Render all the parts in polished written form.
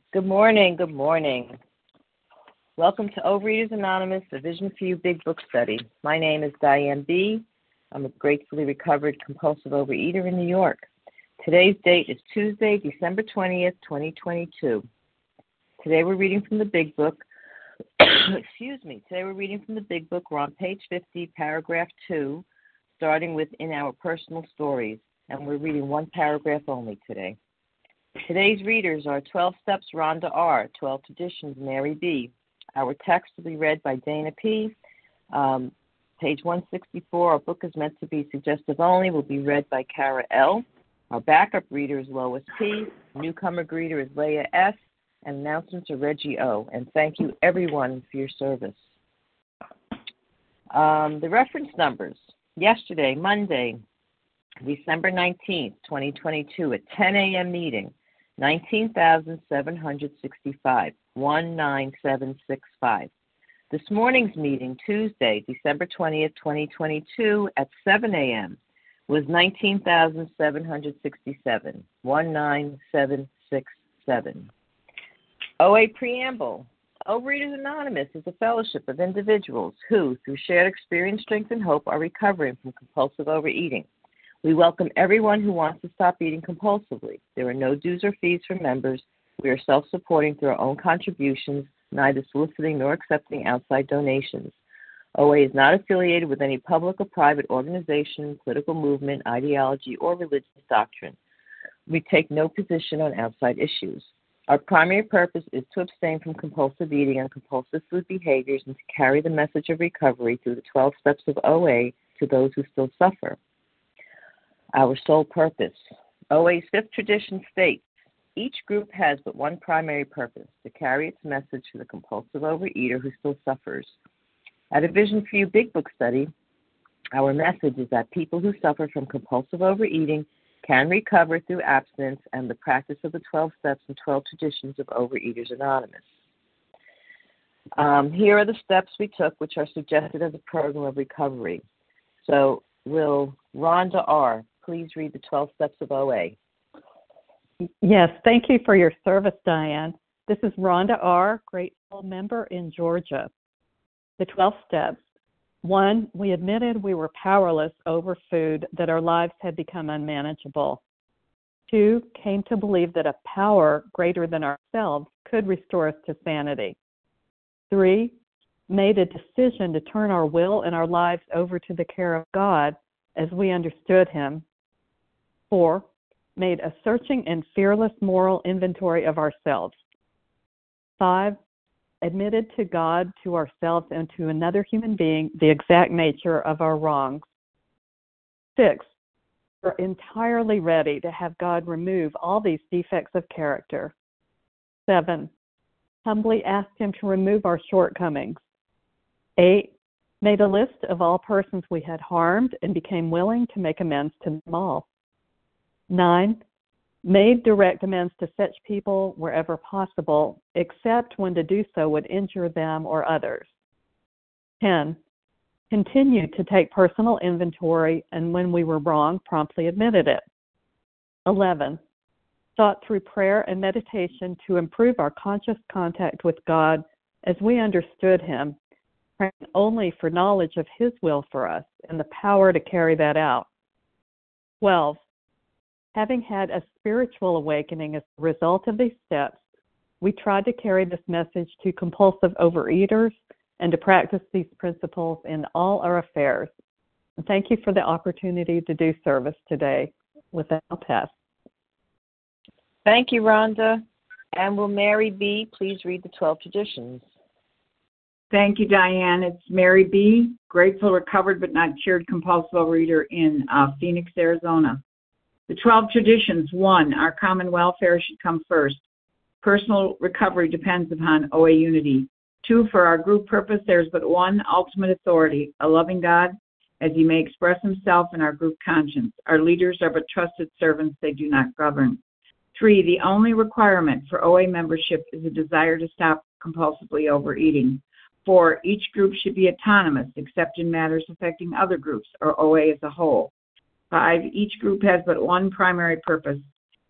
Good morning. Good morning. Welcome to Overeaters Anonymous, a Vision for You Big Book Study. My name is Diane B. I'm a gratefully recovered compulsive overeater in New York. Today's date is Tuesday, December 20th, 2022. Today we're reading from the Big Book. Today we're reading from the Big Book. We're on page 50, paragraph 2, starting with In Our Personal Stories, and we're reading one paragraph only today. Today's readers are 12 Steps, Rhonda R., 12 Traditions, Mary B. Our text will be read by Dana P. Page 164, our book is meant to be suggestive only, will be read by Kara L. Our backup reader is Lois P. Newcomer greeter is Leah S. And announcements are Reggie O. And thank you, everyone, for your service. The reference numbers. Yesterday, Monday, December 19th, 2022, at 10 a.m. meeting, 19,765, 19765. This morning's meeting, Tuesday, December 20th, 2022, at 7 a.m., was 19,767, 19767. OA Preamble. Overeaters Anonymous is a fellowship of individuals who, through shared experience, strength, and hope, are recovering from compulsive overeating. We welcome everyone who wants to stop eating compulsively. There are no dues or fees for members. We are self-supporting through our own contributions, neither soliciting nor accepting outside donations. OA is not affiliated with any public or private organization, political movement, ideology, or religious doctrine. We take no position on outside issues. Our primary purpose is to abstain from compulsive eating and compulsive food behaviors and to carry the message of recovery through the 12 steps of OA to those who still suffer. Our sole purpose. OA's fifth tradition states, each group has but one primary purpose, to carry its message to the compulsive overeater who still suffers. At a Vision for You Big Book Study, our message is that people who suffer from compulsive overeating can recover through abstinence and the practice of the 12 steps and 12 traditions of Overeaters Anonymous. Here are the steps we took, which are suggested as a program of recovery. So will Rhonda R. please read the 12 steps of OA? Yes, thank you for your service, Diane. This is Rhonda R., grateful member in Georgia. The 12 steps. 1, we admitted we were powerless over food, that our lives had become unmanageable. 2, came to believe that a power greater than ourselves could restore us to sanity. 3, made a decision to turn our will and our lives over to the care of God as we understood Him. 4, made a searching and fearless moral inventory of ourselves. 5, admitted to God, to ourselves, and to another human being the exact nature of our wrongs. 6, we're entirely ready to have God remove all these defects of character. 7, humbly asked Him to remove our shortcomings. 8, made a list of all persons we had harmed and became willing to make amends to them all. 9, made direct amends to such people wherever possible, except when to do so would injure them or others. 10, continued to take personal inventory, and when we were wrong, promptly admitted it. 11, sought through prayer and meditation to improve our conscious contact with God as we understood Him, praying only for knowledge of His will for us and the power to carry that out. 12, having had a spiritual awakening as a result of these steps, we tried to carry this message to compulsive overeaters and to practice these principles in all our affairs. And thank you for the opportunity to do service today. With that, I'll pass. Thank you, Rhonda. And will Mary B. please read the 12 traditions? Thank you, Diane. It's Mary B., grateful, recovered, but not cured compulsive overeater in Phoenix, Arizona. The 12 traditions. 1, our common welfare should come first. Personal recovery depends upon OA unity. 2, for our group purpose, there's but one ultimate authority, a loving God, as He may express Himself in our group conscience. Our leaders are but trusted servants, they do not govern. 3, the only requirement for OA membership is a desire to stop compulsively overeating. 4, each group should be autonomous, except in matters affecting other groups or OA as a whole. 5, each group has but one primary purpose,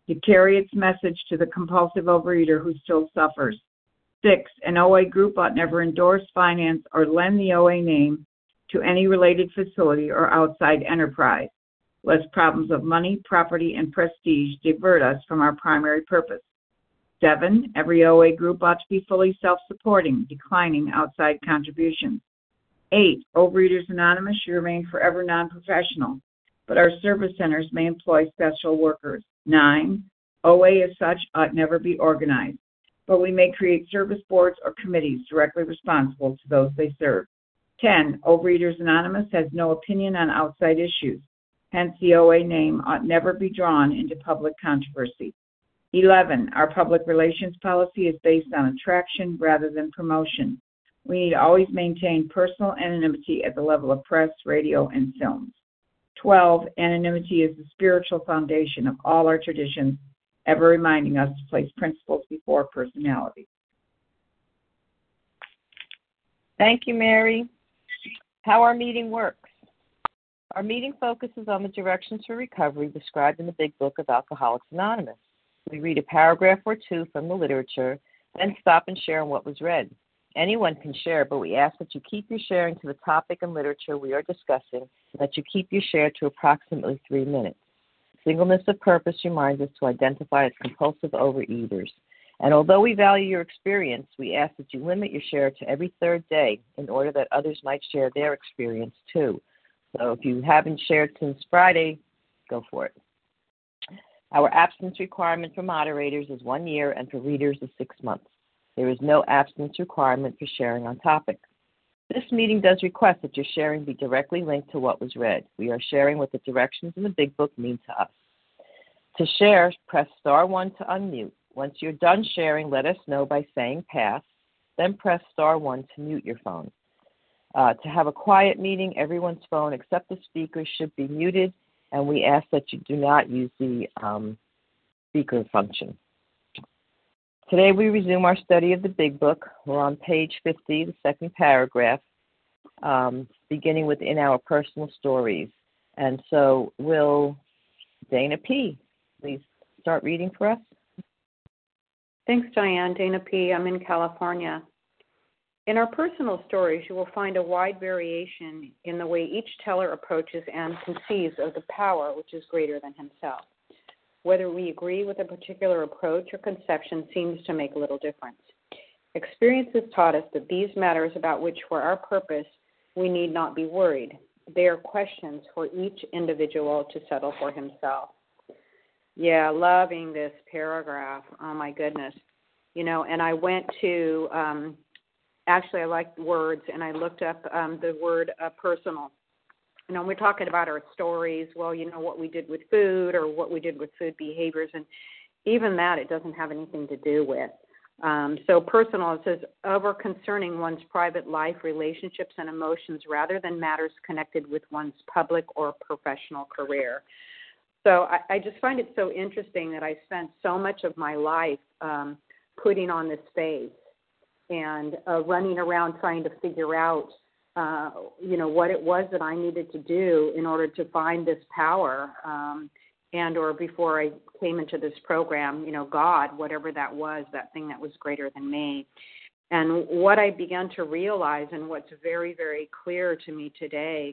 to carry its message to the compulsive overeater who still suffers. 6, an OA group ought never endorse, finance, or lend the OA name to any related facility or outside enterprise, lest problems of money, property, and prestige divert us from our primary purpose. 7, every OA group ought to be fully self-supporting, declining outside contributions. 8, Overeaters Anonymous should remain forever non-professional, but our service centers may employ special workers. 9, OA as such ought never be organized, but we may create service boards or committees directly responsible to those they serve. 10, Overeaters Anonymous has no opinion on outside issues. Hence, the OA name ought never be drawn into public controversy. 11, our public relations policy is based on attraction rather than promotion. We need to always maintain personal anonymity at the level of press, radio, and films. 12, anonymity is the spiritual foundation of all our traditions, ever reminding us to place principles before personality. Thank you, Mary. How our meeting works. Our meeting focuses on the directions for recovery described in the Big Book of Alcoholics Anonymous. We read a paragraph or two from the literature, then stop and share on what was read. Anyone can share, but we ask that you keep your sharing to the topic and literature we are discussing, and that you keep your share to approximately 3 minutes. Singleness of purpose reminds us to identify as compulsive overeaters. And although we value your experience, we ask that you limit your share to every third day in order that others might share their experience too. So if you haven't shared since Friday, go for it. Our absence requirement for moderators is 1 year and for readers is 6 months. There is no absence requirement for sharing on topic. This meeting does request that your sharing be directly linked to what was read. We are sharing what the directions in the Big Book mean to us. To share, press star 1 to unmute. Once you're done sharing, let us know by saying pass, then press star 1 to mute your phone. To have a quiet meeting, everyone's phone except the speaker should be muted, and we ask that you do not use the speaker function. Today we resume our study of the Big Book. We're on page 50, the second paragraph, beginning with In Our Personal Stories. And so will Dana P. please start reading for us? Thanks, Diane. Dana P. I'm in California. In our personal stories, you will find a wide variation in the way each teller approaches and conceives of the power which is greater than himself. Whether we agree with a particular approach or conception seems to make little difference. Experience has taught us that these matters about which for our purpose we need not be worried. They are questions for each individual to settle for himself. Yeah, loving this paragraph. Oh, my goodness. You know, and I went to, actually I like words, and I looked up the word personal. You know, we're talking about our stories, well, you know, what we did with food or what we did with food behaviors, and even that it doesn't have anything to do with. So personal, it says, over concerning one's private life, relationships, and emotions rather than matters connected with one's public or professional career. So I just find it so interesting that I spent so much of my life putting on this face and running around trying to figure out you know, what it was that I needed to do in order to find this power, and or before I came into this program, you know, God, whatever that was, that thing that was greater than me. And what I began to realize, and what's very, very clear to me today,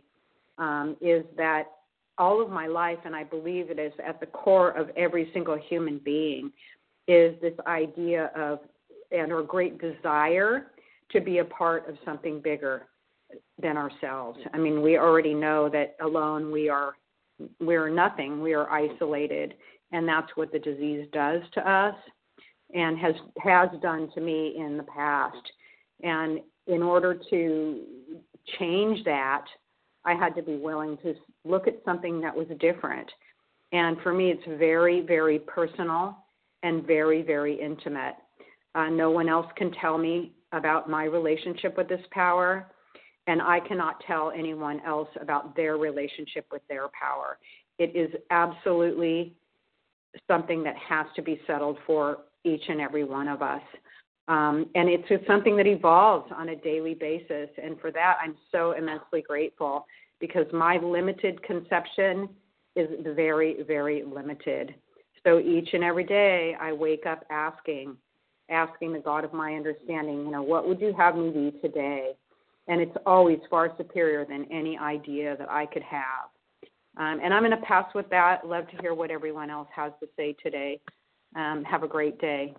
is that all of my life, and I believe it is at the core of every single human being, is this idea of, and or great desire to be a part of something bigger than ourselves. I mean, we already know that alone we're nothing. We are isolated, and that's what the disease does to us and has done to me in the past. And in order to change that, I had to be willing to look at something that was different. And for me, it's very, very personal and very, very intimate. No one else can tell me about my relationship with this power, and I cannot tell anyone else about their relationship with their power. It is absolutely something that has to be settled for each and every one of us. And it's just something that evolves on a daily basis. And for that, I'm so immensely grateful, because my limited conception is very, very limited. So each and every day I wake up asking the God of my understanding, what would you have me be today? And it's always far superior than any idea that I could have. And I'm going to pass with that. Love to hear what everyone else has to say today. Have a great day.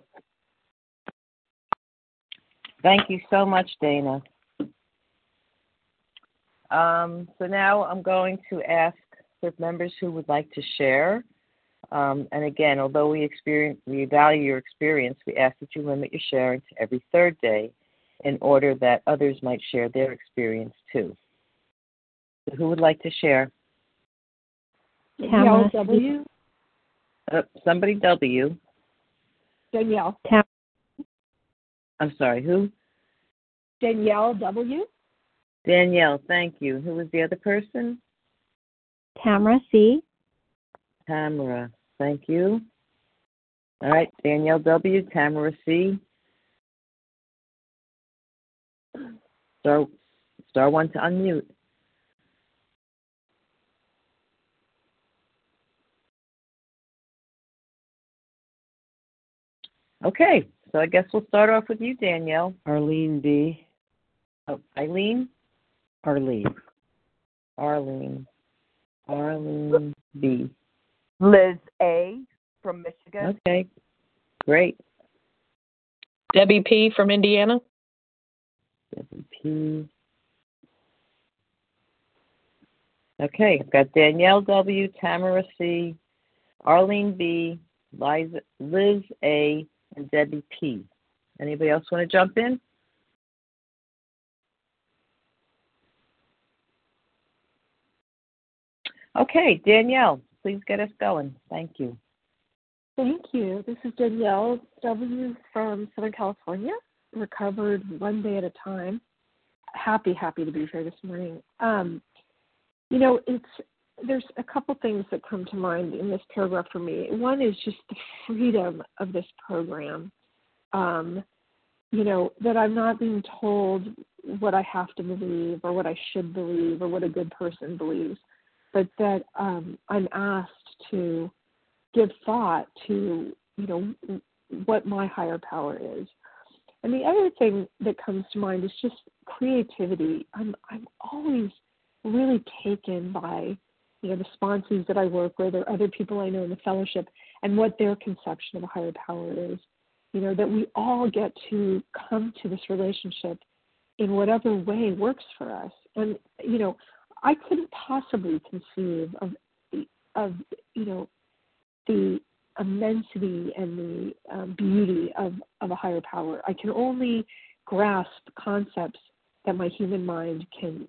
Thank you so much, Dana. So now I'm going to ask for members who would like to share. And again, although we value your experience, we ask that you limit your sharing to every third day in order that others might share their experience too. So who would like to share? Danielle W. Somebody W. Danielle. I'm sorry, who? Danielle W. Danielle, thank you. Who was the other person? Tamara C. Tamara, thank you. All right, Danielle W., Tamara C. Star one to unmute. Okay, so I guess we'll start off with you, Danielle. Arlene B. Oh, Eileen? Arlene B. Liz A. from Michigan. Okay, great. Debbie P. from Indiana. Debbie P. Okay, I've got Danielle W., Tamara C., Arlene B., Liz A., and Debbie P. Anybody else want to jump in? Okay, Danielle, please get us going. Thank you. Thank you. This is Danielle W. from Southern California, recovered one day at a time. Happy to be here this morning. There's a couple things that come to mind in this paragraph for me. One is just the freedom of this program. That I'm not being told what I have to believe or what I should believe or what a good person believes, but that I'm asked to give thought to, what my higher power is. And the other thing that comes to mind is just creativity. I'm always really taken by, the sponsees that I work with or other people I know in the fellowship and what their conception of a higher power is. That we all get to come to this relationship in whatever way works for us. And, I couldn't possibly conceive of the immensity and the beauty of a higher power. I can only grasp concepts that my human mind can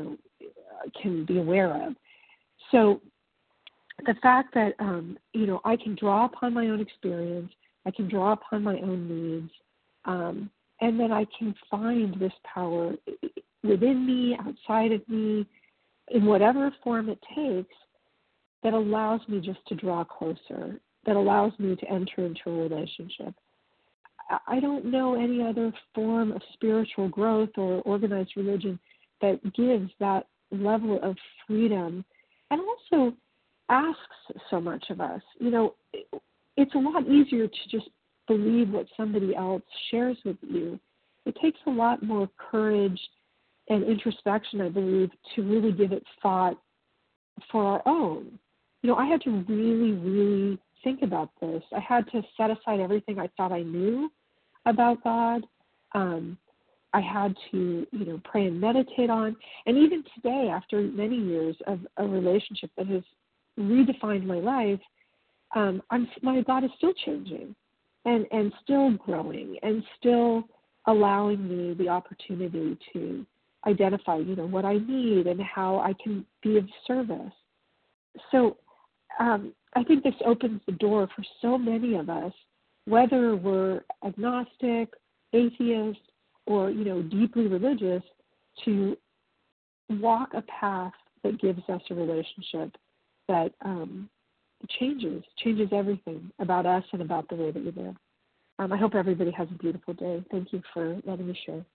be aware of. So the fact that, I can draw upon my own experience, I can draw upon my own needs, and then I can find this power within me, outside of me, in whatever form it takes, that allows me just to draw closer, that allows me to enter into a relationship. I don't know any other form of spiritual growth or organized religion that gives that level of freedom and also asks so much of us. It's a lot easier to just believe what somebody else shares with you. It takes a lot more courage and introspection, I believe, to really give it thought for our own. I had to really, really think about this. I had to set aside everything I thought I knew about God. I had to, pray and meditate on. And even today, after many years of a relationship that has redefined my life, my God is still changing and still growing and still allowing me the opportunity to identify, what I need and how I can be of service. So I think this opens the door for so many of us, whether we're agnostic, atheist, or, deeply religious, to walk a path that gives us a relationship that changes everything about us and about the way that we live. I hope everybody has a beautiful day. Thank you for letting me share.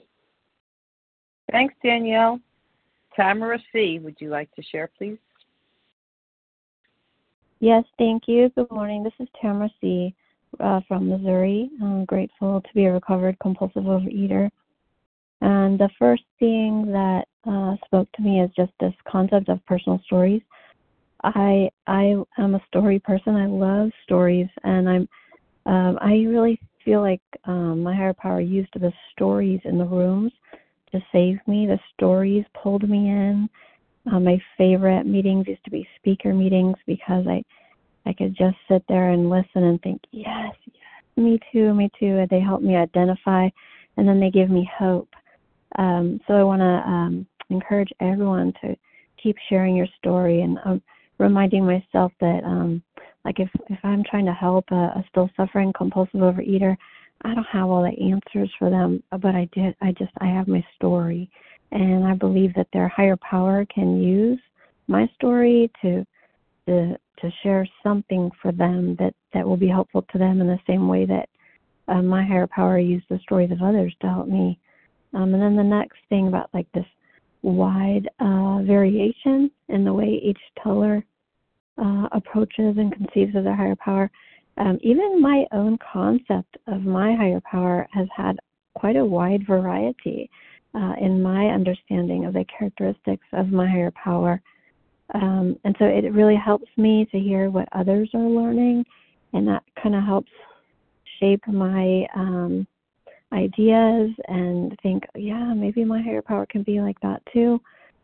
Thanks, Danielle. Tamara C., would you like to share, please? Yes, thank you. Good morning. This is Tamara C. From Missouri. I'm grateful to be a recovered compulsive overeater. And the first thing that spoke to me is just this concept of personal stories. I am a story person. I love stories, and I really feel like my higher power used the stories in the rooms to save me. The stories pulled me in. My favorite meetings used to be speaker meetings because I could just sit there and listen and think, yes, me too. And they help me identify, and then they give me hope. So I want to encourage everyone to keep sharing your story and reminding myself that, like if I'm trying to help a still suffering compulsive overeater, I don't have all the answers for them, but I have my story, and I believe that their higher power can use my story to share something for them that will be helpful to them in the same way that my higher power used the stories of others to help me. And then the next thing about like this wide variation in the way each teller approaches and conceives of their higher power. Even my own concept of my higher power has had quite a wide variety in my understanding of the characteristics of my higher power. And so it really helps me to hear what others are learning, and that kind of helps shape my ideas and think, yeah, maybe my higher power can be like that too.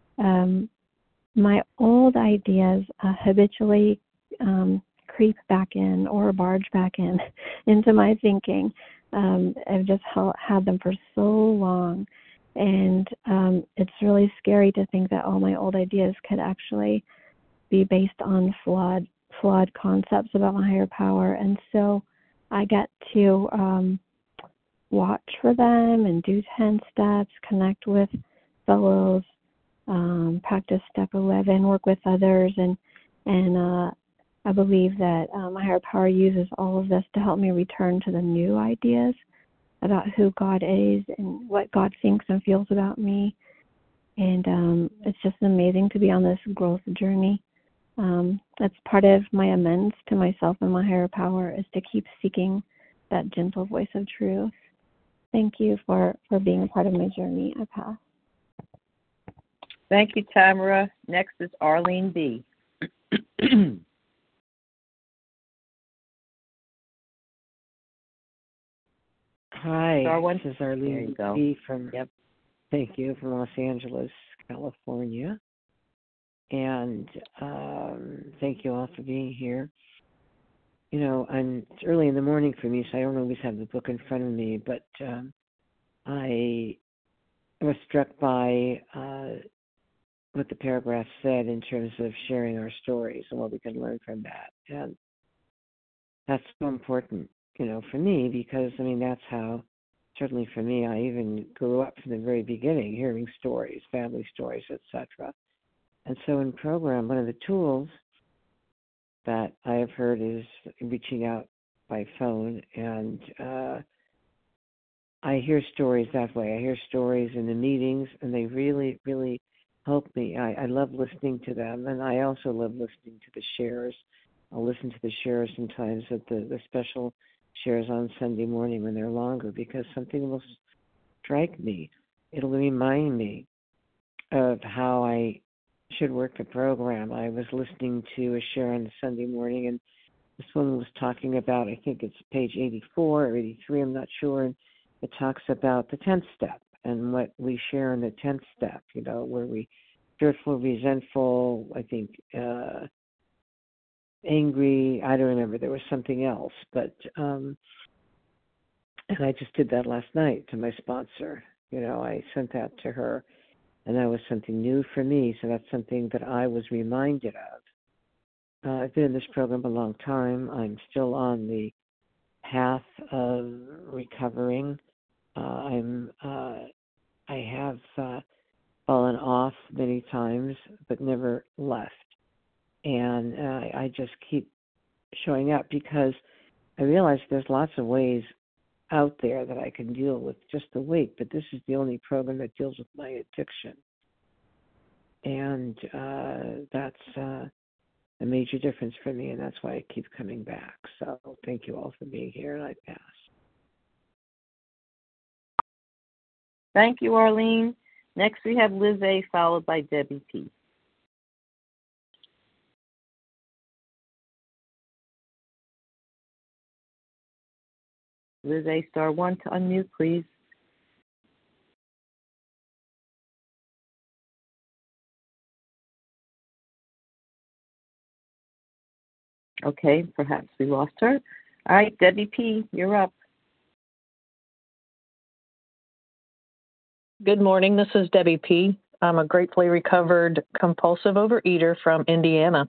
My old ideas habitually creep back in or barge back in into my thinking. I've just had them for so long, and it's really scary to think that all my old ideas could actually be based on flawed concepts about my higher power. And so I get to watch for them and do 10 steps, connect with fellows, practice step 11, work with others, and I believe that my higher power uses all of this to help me return to the new ideas about who God is and what God thinks and feels about me. And it's just amazing to be on this growth journey. That's part of my amends to myself and my higher power, is to keep seeking that gentle voice of truth. Thank you for being a part of my journey. I pass. Thank you, Tamara. Next is Arlene B. Hi, this is There Arlene you go. B. from Thank you, from Los Angeles, California. And thank you all for being here. You know, it's early in the morning for me, so I don't always have the book in front of me, but I was struck by what the paragraph said in terms of sharing our stories and what we can learn from that. And that's so important, you know, for me, because, I mean, that's how, certainly for me, I even grew up from the very beginning, hearing stories, family stories, etc. And so in program, one of the tools that I have heard is reaching out by phone, and I hear stories that way. I hear stories in the meetings, and they really, really help me. I love listening to them, and I also love listening to the shares. I'll listen to the shares sometimes at the special shares on Sunday morning when they're longer, because something will strike me. It'll remind me of how I should work the program. I was listening to a share on Sunday morning, and this woman was talking about, I think it's page 84 or 83, I'm not sure, and it talks about the 10th step and what we share in the 10th step, you know, where we fearful, resentful, I think angry, I don't remember, there was something else, but and I just did that last night to my sponsor. You know, I sent that to her, and that was something new for me, so that's something that I was reminded of. I've been in this program a long time. I'm still on the path of recovering. I have fallen off many times, but never left. And I just keep showing up because I realize there's lots of ways out there that I can deal with just the weight, but this is the only program that deals with my addiction. And that's a major difference for me, and that's why I keep coming back. So thank you all for being here, and I pass. Thank you, Arlene. Next, we have Liz A., followed by Debbie P. Liz A., *1 to unmute, please. Okay, perhaps we lost her. All right, Debbie P., you're up. Good morning. This is Debbie P. I'm a gratefully recovered compulsive overeater from Indiana.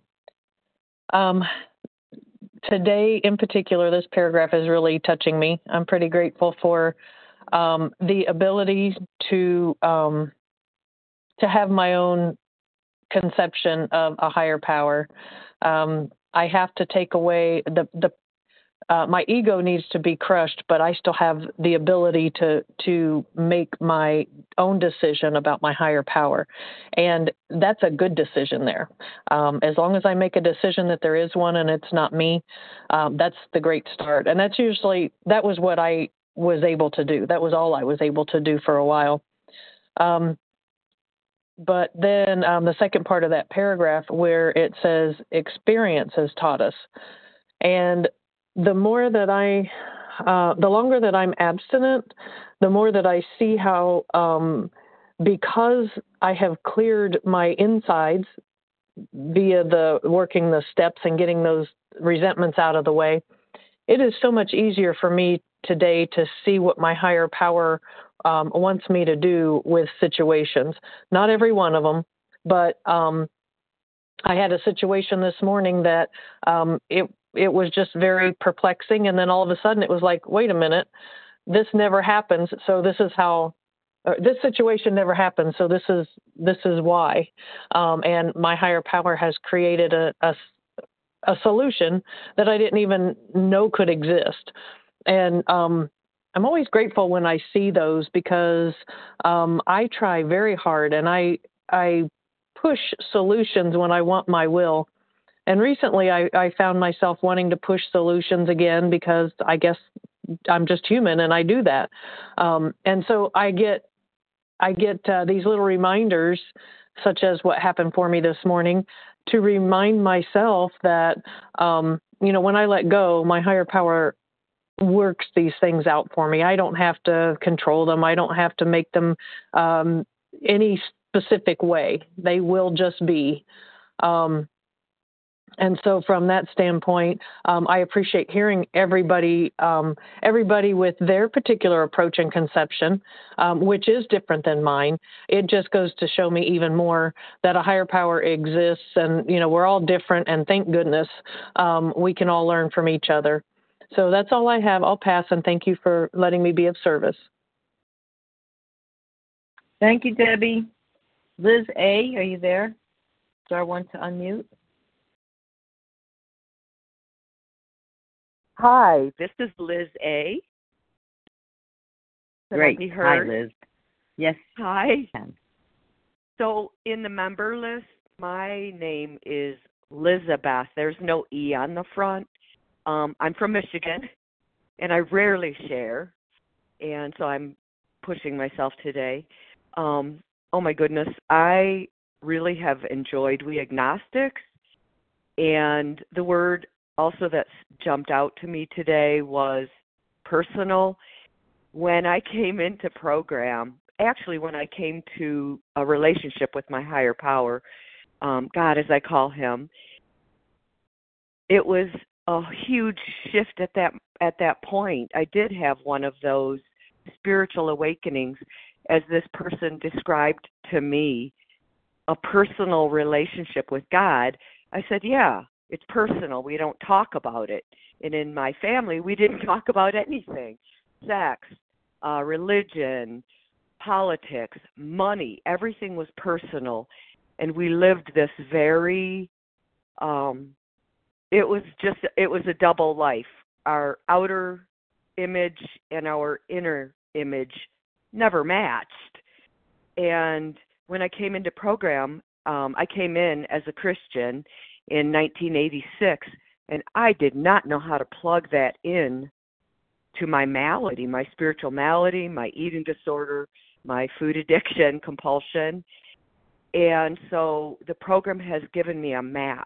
Today, in particular, this paragraph is really touching me. I'm pretty grateful for the ability to have my own conception of a higher power. I have to take away my ego needs to be crushed, but I still have the ability to make my own decision about my higher power. And that's a good decision there. As long as I make a decision that there is one and it's not me, that's the great start. And that was what I was able to do. That was all I was able to do for a while. But then the second part of that paragraph where it says experience has taught us. And the longer that I'm abstinent, the more that I see how, because I have cleared my insides via working the steps and getting those resentments out of the way, it is so much easier for me today to see what my higher power wants me to do with situations. Not every one of them, but I had a situation this morning that it was just very perplexing, and then all of a sudden it was like, wait a minute, this never happens, so this is how. This situation never happened, so this is why. And my higher power has created a solution that I didn't even know could exist. And I'm always grateful when I see those because I try very hard and I push solutions when I want my will. And recently I found myself wanting to push solutions again because I guess I'm just human and I do that. And so I get these little reminders, such as what happened for me this morning, to remind myself that, when I let go, my higher power works these things out for me. I don't have to control them. I don't have to make them any specific way. They will just be. And so from that standpoint, I appreciate hearing everybody with their particular approach and conception, which is different than mine. It just goes to show me even more that a higher power exists, and, we're all different, and thank goodness we can all learn from each other. So that's all I have. I'll pass, and thank you for letting me be of service. Thank you, Debbie. Liz A., are you there? *1 to unmute. Hi, this is Liz A. Great. Can I be heard? Hi, Liz. Yes. Hi. So in the member list, my name is Lizabeth. There's no E on the front. I'm from Michigan, and I rarely share, and so I'm pushing myself today. Oh, my goodness. I really have enjoyed We Agnostics, and the word also that jumped out to me today was personal. When I came into program, actually when I came to a relationship with my higher power, God as I call him, it was a huge shift at that point. I did have one of those spiritual awakenings, as this person described to me, a personal relationship with God. I said, yeah, it's personal. We don't talk about it. And in my family, we didn't talk about anything. Sex, religion, politics, money, everything was personal. And we lived this very, it was a double life. Our outer image and our inner image never matched. And when I came into program, I came in as a Christian, in 1986, and I did not know how to plug that in to my malady, my spiritual malady, my eating disorder, my food addiction, compulsion. And so the program has given me a map.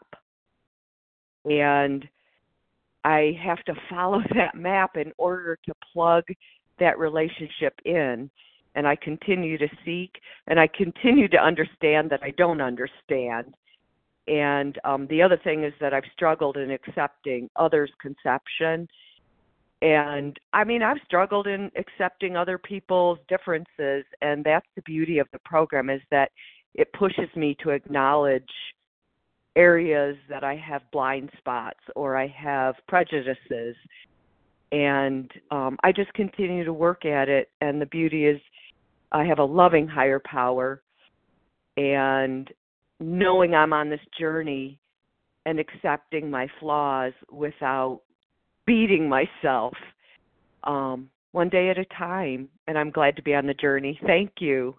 And I have to follow that map in order to plug that relationship in. And I continue to seek, and I continue to understand that I don't understand. And the other thing is that I've struggled in accepting others' conception. And I mean, I've struggled in accepting other people's differences. And that's the beauty of the program, is that it pushes me to acknowledge areas that I have blind spots or I have prejudices. And I just continue to work at it. And the beauty is I have a loving higher power, and knowing I'm on this journey and accepting my flaws without beating myself, one day at a time. And I'm glad to be on the journey. Thank you.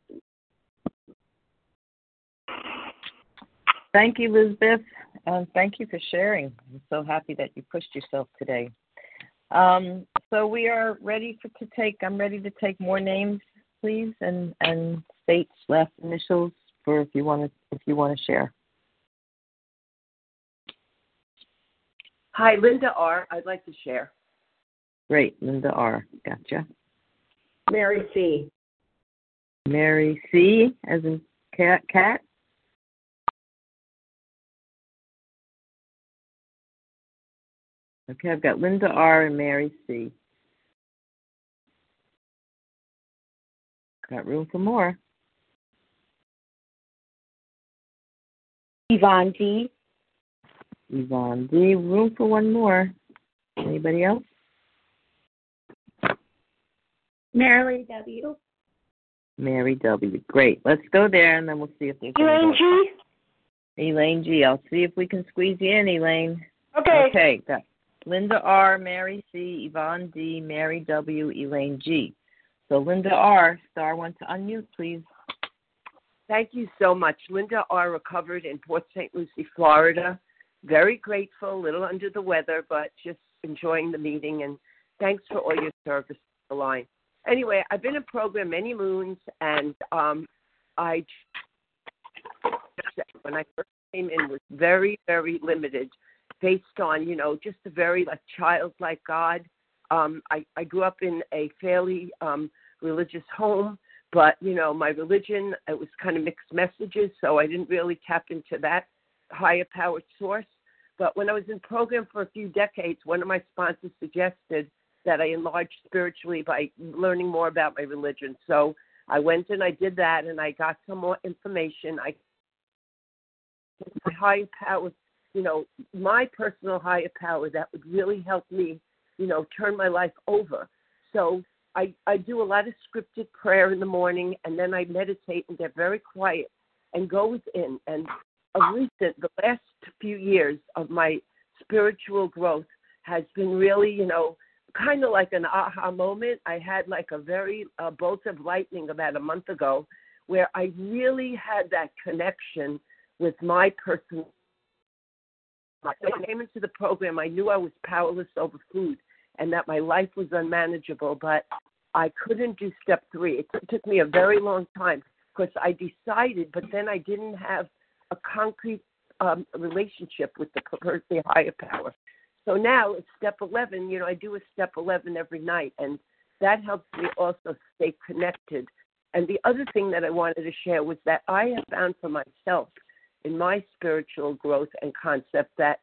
Thank you, Elizabeth. Thank you for sharing. I'm so happy that you pushed yourself today. So we are ready I'm ready to take more names, please, and states, last initials, for if you want to share. Hi, Linda R. I'd like to share. Great, Linda R. Gotcha. Mary C. Mary C. as in cat. Okay, I've got Linda R. and Mary C. Got room for more. Yvonne D. Yvonne D. Room for one more. Anybody else? Mary W. Mary W. Great. Let's go there, and then we'll see if there's Elaine G. Elaine G. I'll see if we can squeeze you in, Elaine. Okay. Okay. Got Linda R., Mary C., Yvonne D., Mary W., Elaine G. So Linda R., star one to unmute, please. Thank you so much. Linda R. recovered in Port St. Lucie, Florida. Very grateful, a little under the weather, but just enjoying the meeting. And thanks for all your service on the line. Anyway, I've been in program many moons, and when I first came in, was very, very limited, based on, just a very childlike God. I grew up in a fairly religious home, but, my religion, it was kind of mixed messages, so I didn't really tap into that higher powered source. But when I was in program for a few decades, one of my sponsors suggested that I enlarge spiritually by learning more about my religion. So I went and I did that, and I got some more information. My higher power, my personal higher power that would really help me, turn my life over. So I do a lot of scripted prayer in the morning, and then I meditate and get very quiet and go within. And the last few years of my spiritual growth has been really, kind of like an aha moment. I had a very bolt of lightning about a month ago, where I really had that connection with my personal. When I came into the program, I knew I was powerless over food and that my life was unmanageable, but I couldn't do step 3. It took me a very long time because I decided, but then I didn't have a concrete relationship with the higher power. So now it's step 11. I do a step 11 every night, and that helps me also stay connected. And the other thing that I wanted to share was that I have found for myself in my spiritual growth and concept that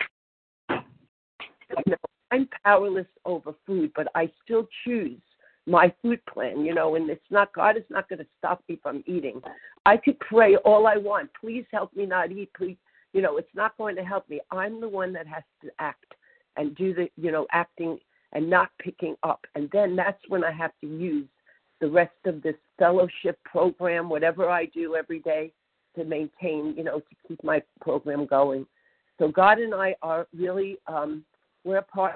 I'm powerless over food, but I still choose my food plan, and it's not, God is not going to stop me from eating. I could pray all I want. Please help me not eat. Please, it's not going to help me. I'm the one that has to act and do the, acting and not picking up. And then that's when I have to use the rest of this fellowship program, whatever I do every day, to maintain, to keep my program going. So God and I are really, we're a part.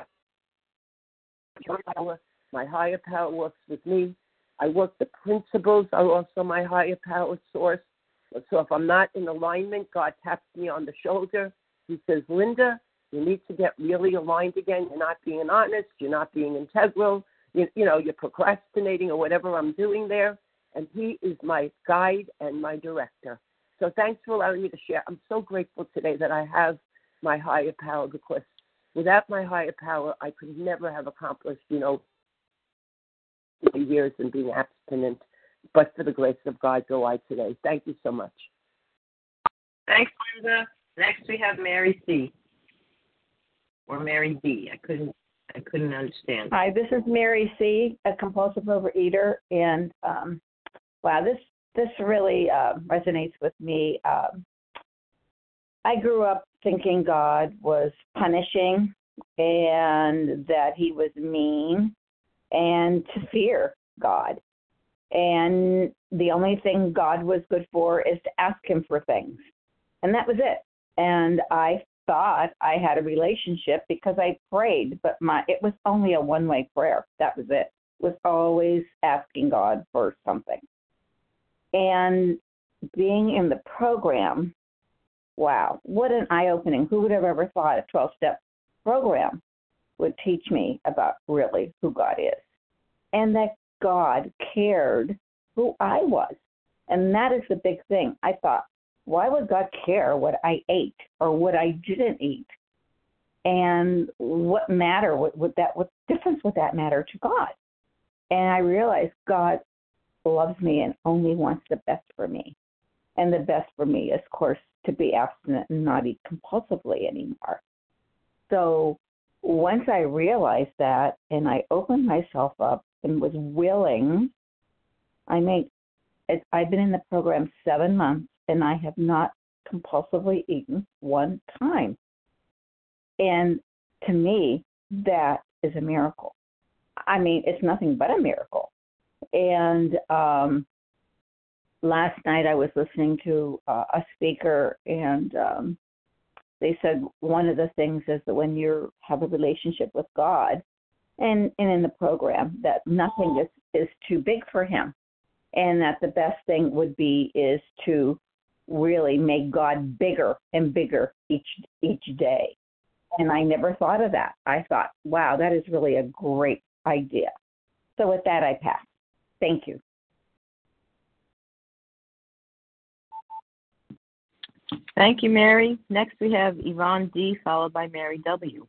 My higher power works with me. I work the principles are also my higher power source. So if I'm not in alignment, God taps me on the shoulder. He says, Linda, you need to get really aligned again. You're not being honest. You're not being integral. You're procrastinating or whatever I'm doing there. And he is my guide and my director. So thanks for allowing me to share. I'm so grateful today that I have my higher power, because without my higher power, I could never have accomplished, years and being abstinent. But for the grace of God, go I today. Thank you so much. Thanks, Linda. Next we have Mary C. Or Mary D. I couldn't understand. Hi, this is Mary C., a compulsive overeater, and wow, this really resonates with me. I grew up thinking God was punishing and that he was mean, and to fear God. And the only thing God was good for is to ask him for things. And that was it. And I thought I had a relationship because I prayed, but it was only a one-way prayer. That was it. It was always asking God for something. And being in the program, wow, what an eye-opening. Who would have ever thought a 12-step program would teach me about really who God is, and that God cared who I was. And that is the big thing. I thought, why would God care what I ate or what I didn't eat? And what difference would that matter to God? And I realized God loves me and only wants the best for me. And the best for me is, of course, to be abstinent and not eat compulsively anymore. So once I realized that and I opened myself up and was willing, I've been in the program 7 months, and I have not compulsively eaten one time. And to me, that is a miracle. I mean, it's nothing but a miracle. And last night I was listening to a speaker, and they said one of the things is that when you have a relationship with God, and in the program, that nothing is too big for him, and that the best thing would be is to really make God bigger and bigger each day. And I never thought of that. I thought, wow, that is really a great idea. So with that, I pass. Thank you. Thank you, Mary. Next we have Yvonne D., followed by Mary W.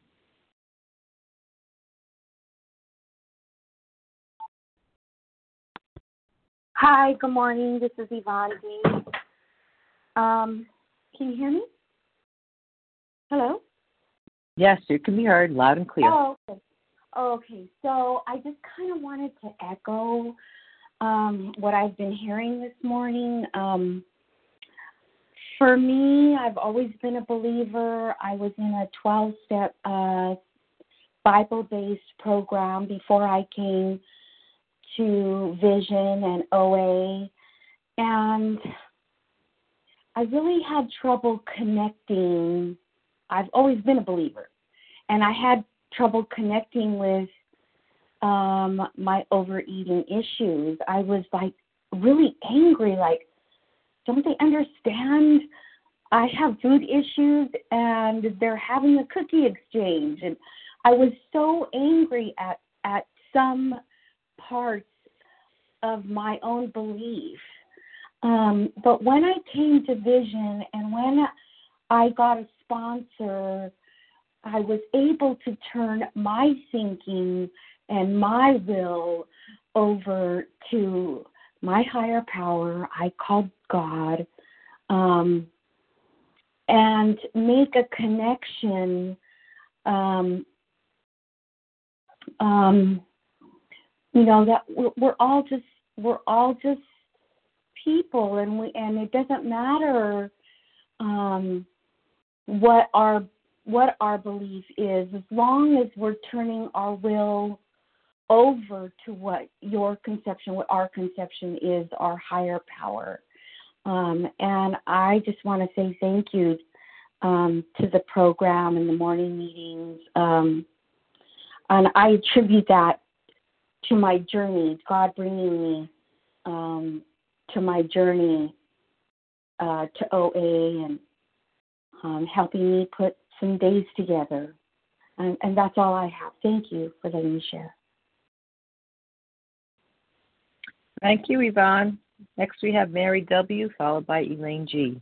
Hi, good morning. This is Yvonne D. Can you hear me? Hello? Yes, you can be heard loud and clear. Oh, okay. Okay, so I just kind of wanted to echo what I've been hearing this morning. For me, I've always been a believer. I was in a 12-step Bible-based program before I came to Vision and OA, and I really had trouble connecting. I've always been a believer, and I had trouble connecting with my overeating issues. I was like really angry, like, don't they understand I have food issues and they're having a cookie exchange? And I was so angry at some parts of my own belief. But when I came to Vision and when I got a sponsor, I was able to turn my thinking and my will over to my higher power, I called God, and make a connection, that we're all just people, and it doesn't matter what our belief is, as long as we're turning our will over to what our conception is, our higher power. And I just want to say thank you to the program and the morning meetings. And I attribute that to my journey, God bringing me to my journey to OA and helping me put some days together. And that's all I have. Thank you for letting me share. Thank you, Yvonne. Next we have Mary W., followed by Elaine G.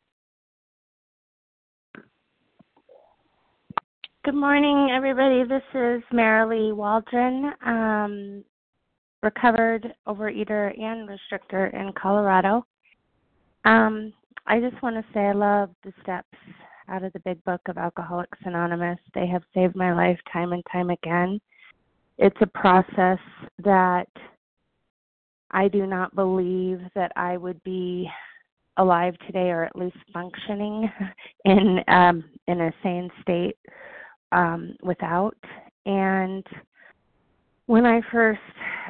Good morning, everybody. This is Marilee Waldron, recovered overeater and restrictor in Colorado. I just want to say I love the steps out of the big book of Alcoholics Anonymous. They have saved my life time and time again. It's a process that I do not believe that I would be alive today, or at least functioning in a sane state without. And when I first,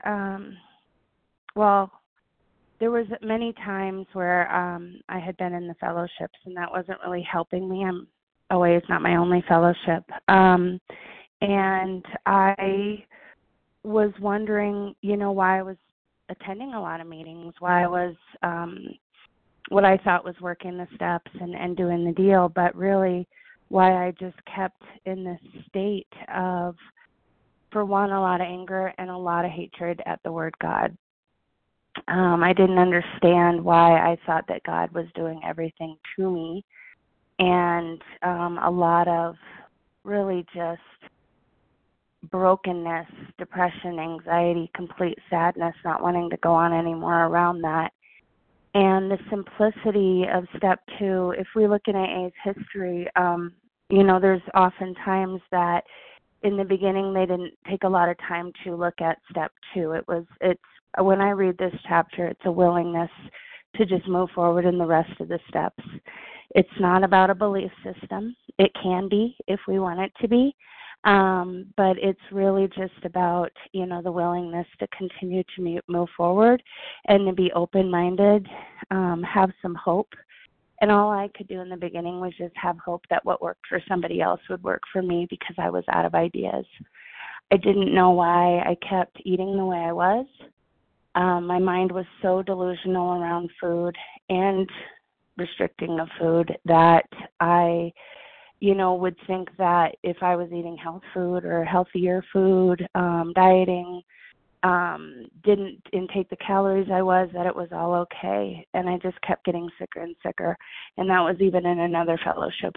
there was many times where I had been in the fellowships, and that wasn't really helping me. OA is not my only fellowship. And I was wondering, why I was attending a lot of meetings, why I was what I thought was working the steps and doing the deal, but really why I just kept in this state of, for one, a lot of anger and a lot of hatred at the word God. I didn't understand why I thought that God was doing everything to me, and a lot of really just brokenness, depression, anxiety, complete sadness, not wanting to go on anymore around that. And the simplicity of step 2, if we look in AA's history, there's often times that in the beginning they didn't take a lot of time to look at step 2. It's when I read this chapter, it's a willingness to just move forward in the rest of the steps. It's not about a belief system. It can be if we want it to be. But it's really just about, the willingness to continue to move forward and to be open-minded, have some hope. And all I could do in the beginning was just have hope that what worked for somebody else would work for me, because I was out of ideas. I didn't know why I kept eating the way I was. My mind was so delusional around food and restricting of food that I would think that if I was eating health food or healthier food, dieting, didn't intake the calories I was, that it was all okay. And I just kept getting sicker and sicker. And that was even in another fellowship.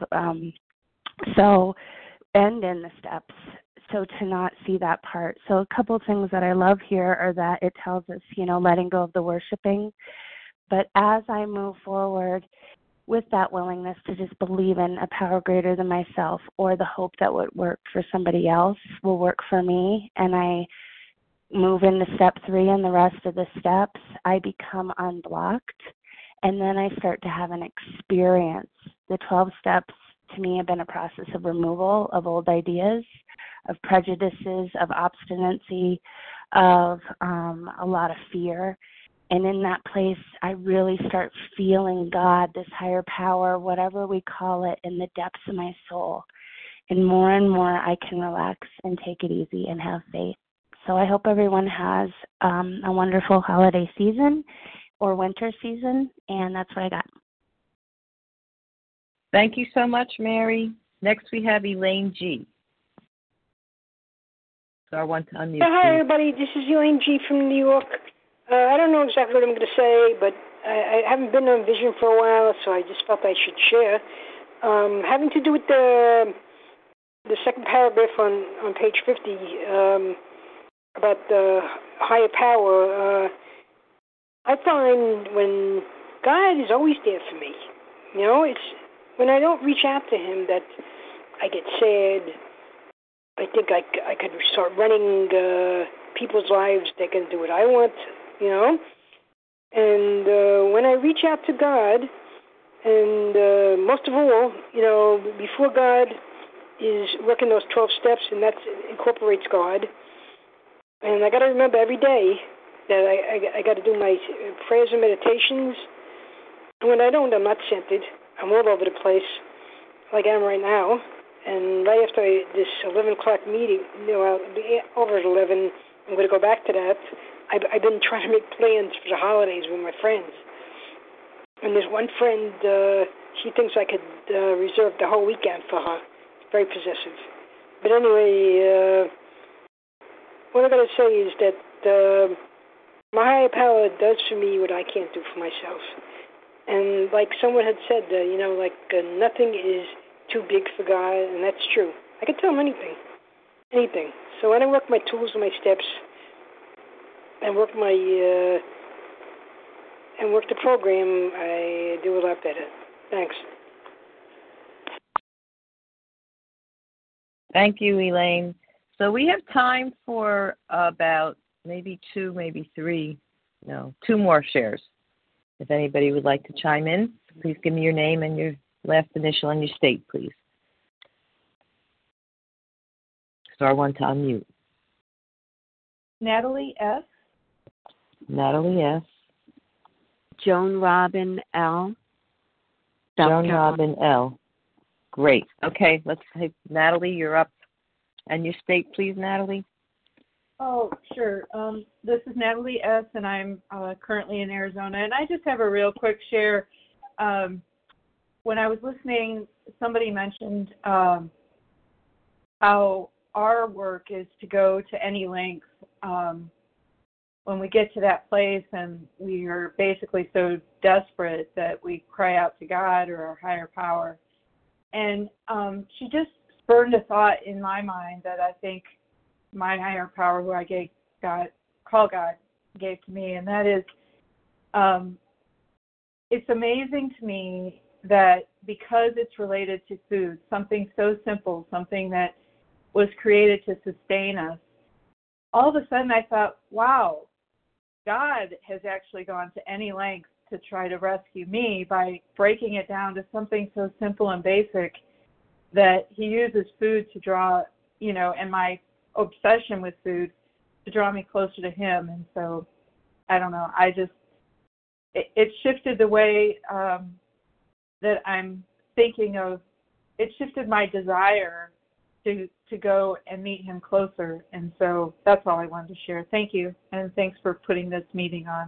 And in the steps. So to not see that part. So a couple of things that I love here are that it tells us, letting go of the worshiping. But as I move forward with that willingness to just believe in a power greater than myself, or the hope that what worked for somebody else will work for me, and I move into step 3 and the rest of the steps, I become unblocked, and then I start to have an experience. The 12 steps to me have been a process of removal of old ideas, of prejudices, of obstinacy, of a lot of fear. And in that place, I really start feeling God, this higher power, whatever we call it, in the depths of my soul. And more I can relax and take it easy and have faith. So I hope everyone has a wonderful holiday season or winter season, and that's what I got. Thank you so much, Mary. Next we have Elaine G. So I want to unmute. Hi, everybody. This is Elaine G. from New York. I don't know exactly what I'm going to say, but I haven't been on Vision for a while, so I just felt I should share. Having to do with the second paragraph on page 50 about the higher power, I find when God is always there for me. It's when I don't reach out to Him that I get sad. I think I could start running people's lives. They can do what I want, And when I reach out to God, and most of all, before God is working those 12 steps, and that incorporates God. And I got to remember every day that I got to do my prayers and meditations. And when I don't, I'm not centered. I'm all over the place, like I am right now. And right after this 11 o'clock meeting, I'll be over at 11. I'm going to go back to that. I've been trying to make plans for the holidays with my friends. And there's one friend, she thinks I could reserve the whole weekend for her. Very possessive. But anyway, what I got to say is that my higher power does for me what I can't do for myself. And like someone had said, nothing is too big for God, and that's true. I can tell him anything. So when I work my tools and my steps, and work the program, I do a lot better. Thanks. Thank you, Elaine. So we have time for about maybe two more shares. If anybody would like to chime in, please give me your name and your last initial and your state, please. Star 1 to unmute. Natalie S. Natalie S. Joan Robin L. Joan Robin L. Great. Okay, let's take Natalie, you're up. And your state, please, Natalie. Oh, sure. This is Natalie S., and I'm currently in Arizona. And I just have a real quick share. When I was listening, somebody mentioned how our work is to go to any length when we get to that place and we are basically so desperate that we cry out to God or our higher power. And she just spurred a thought in my mind that I think my higher power, who I call God, gave to me, and that is, it's amazing to me that because it's related to food, something so simple, something that was created to sustain us, all of a sudden I thought, wow, God has actually gone to any length to try to rescue me by breaking it down to something so simple and basic that he uses food to draw, and my obsession with food to draw me closer to him. And so, I don't know, it shifted the way that I'm thinking of, it shifted my desire to go and meet him closer. And so that's all I wanted to share. Thank you, and thanks for putting this meeting on.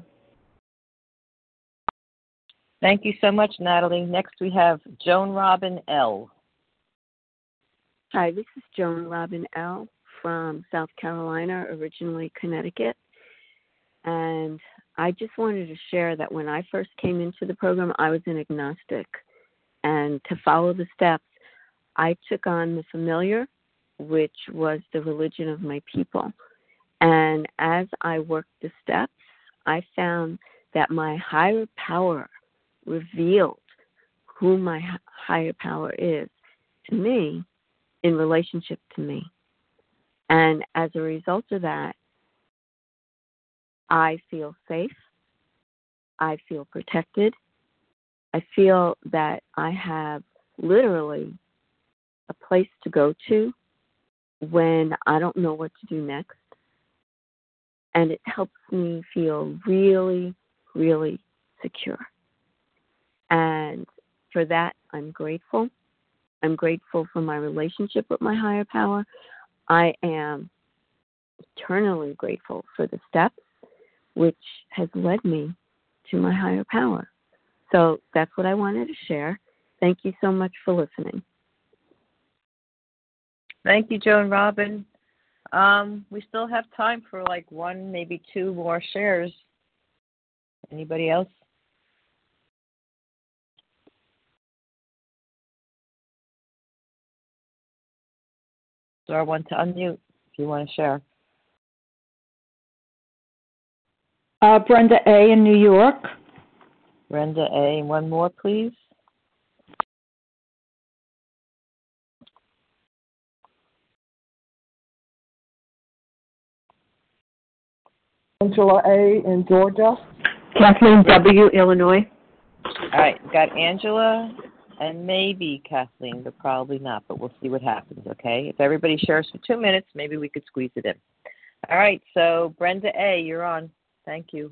Thank you so much, Natalie. Next we have Joan Robin L. Hi, this is Joan Robin L. from South Carolina, originally Connecticut. And I just wanted to share that when I first came into the program, I was an agnostic. And to follow the steps, I took on the familiar, which was the religion of my people. And as I worked the steps, I found that my higher power revealed who my higher power is to me in relationship to me. And as a result of that, I feel safe. I feel protected. I feel that I have literally a place to go to when I don't know what to do next. And it helps me feel really, really secure. And for that, I'm grateful. I'm grateful for my relationship with my higher power. I am eternally grateful for the steps, which has led me to my higher power. So that's what I wanted to share. Thank you so much for listening. Thank you, Joan Robin. We still have time for like one, maybe two more shares. Anybody else? Star 1 to unmute if you want to share. Brenda A. in New York. Brenda A. And one more, please. Angela A. in Georgia. Kathleen W., Illinois. All right, got Angela and maybe Kathleen, but probably not, but we'll see what happens, okay? If everybody shares for 2 minutes, maybe we could squeeze it in. All right, so Brenda A., you're on. Thank you.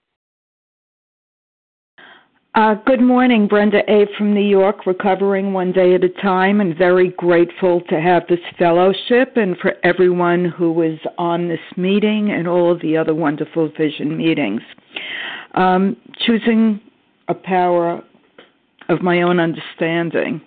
Good morning, Brenda A. from New York, recovering one day at a time, and very grateful to have this fellowship and for everyone who was on this meeting and all of the other wonderful vision meetings. Choosing a power of my own understanding.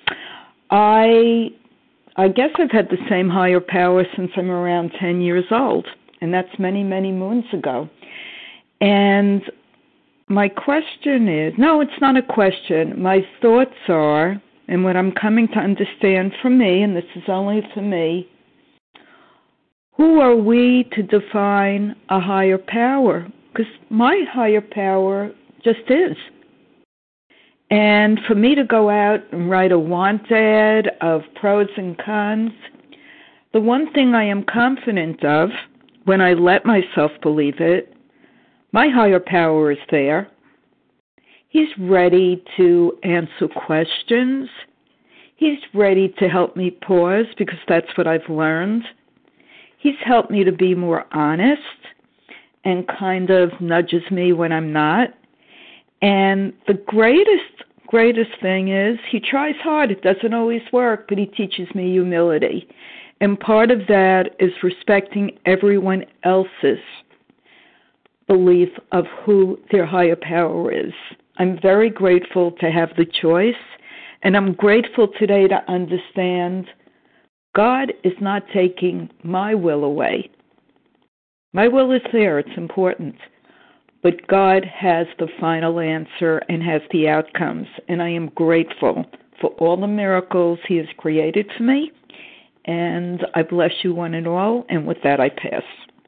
I guess I've had the same higher power since I'm around 10 years old, and that's many, many moons ago. And my question is, no, it's not a question. My thoughts are, and what I'm coming to understand for me, and this is only for me, who are we to define a higher power? Because my higher power just is. And for me to go out and write a want ad of pros and cons, the one thing I am confident of, when I let myself believe it, my higher power is there. He's ready to answer questions. He's ready to help me pause, because that's what I've learned. He's helped me to be more honest and kind of nudges me when I'm not. And the greatest thing is he tries hard. It doesn't always work, but he teaches me humility. And part of that is respecting everyone else's belief of who their higher power is. I'm very grateful to have the choice, and I'm grateful today to understand God is not taking my will away. My will is there, it's important. But God has the final answer and has the outcomes, and I am grateful for all the miracles He has created for me, and I bless you one and all, and with that I pass.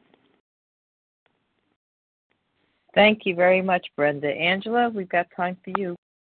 Thank you very much, Brenda. Angela, we've got time for you.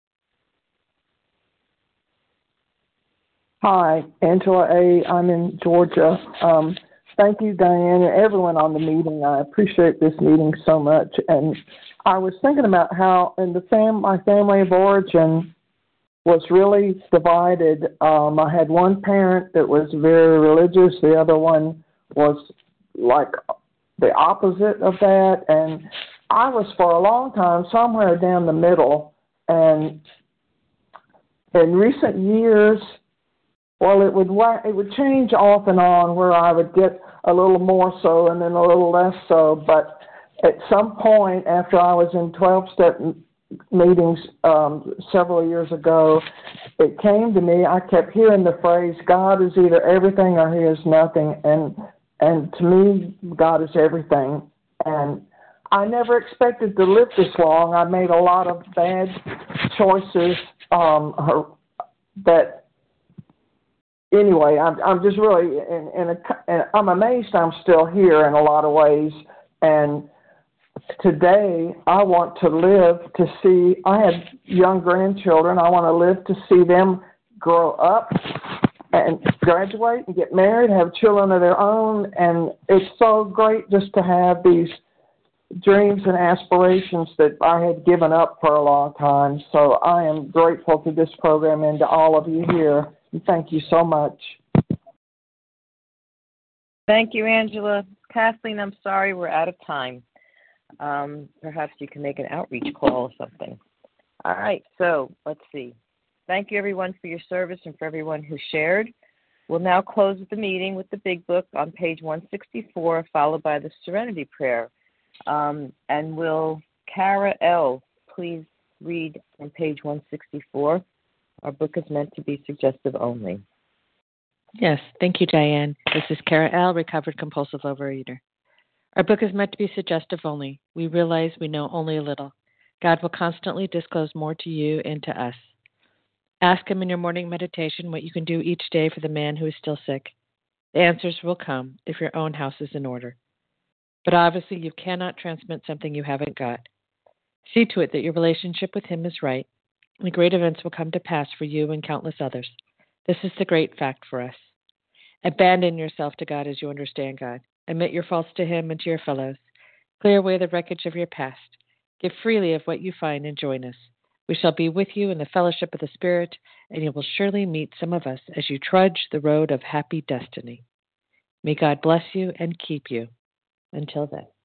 Hi, Angela A. I'm in Georgia. Thank you, Diane, and everyone on the meeting. I appreciate this meeting so much. And I was thinking about how in my family of origin was really divided. I had one parent that was very religious. The other one was like the opposite of that. And I was for a long time somewhere down the middle. And in recent years, well, it would change off and on, where I would get a little more so and then a little less so. But at some point, after I was in 12-step meetings several years ago, it came to me. I kept hearing the phrase, "God is either everything or He is nothing," and to me, God is everything. And I never expected to live this long. I made a lot of bad choices that. Anyway, I'm just really, I'm amazed I'm still here in a lot of ways. And today I want to live to see, I have young grandchildren. I want to live to see them grow up and graduate and get married, have children of their own. And it's so great just to have these dreams and aspirations that I had given up for a long time. So I am grateful to this program and to all of you here. Thank you so much. Thank you, Angela. Kathleen, I'm sorry we're out of time. Perhaps you can make an outreach call or something. All right, so let's see. Thank you, everyone, for your service and for everyone who shared. We'll now close the meeting with the Big Book on page 164, followed by the Serenity Prayer. And will Kara L. please read from page 164? Our book is meant to be suggestive only. Yes, thank you, Diane. This is Kara L., recovered compulsive overeater. Our book is meant to be suggestive only. We realize we know only a little. God will constantly disclose more to you and to us. Ask Him in your morning meditation what you can do each day for the man who is still sick. The answers will come if your own house is in order. But obviously you cannot transmit something you haven't got. See to it that your relationship with Him is right. The great events will come to pass for you and countless others. This is the great fact for us. Abandon yourself to God as you understand God. Admit your faults to Him and to your fellows. Clear away the wreckage of your past. Give freely of what you find and join us. We shall be with you in the fellowship of the Spirit, and you will surely meet some of us as you trudge the road of happy destiny. May God bless you and keep you. Until then.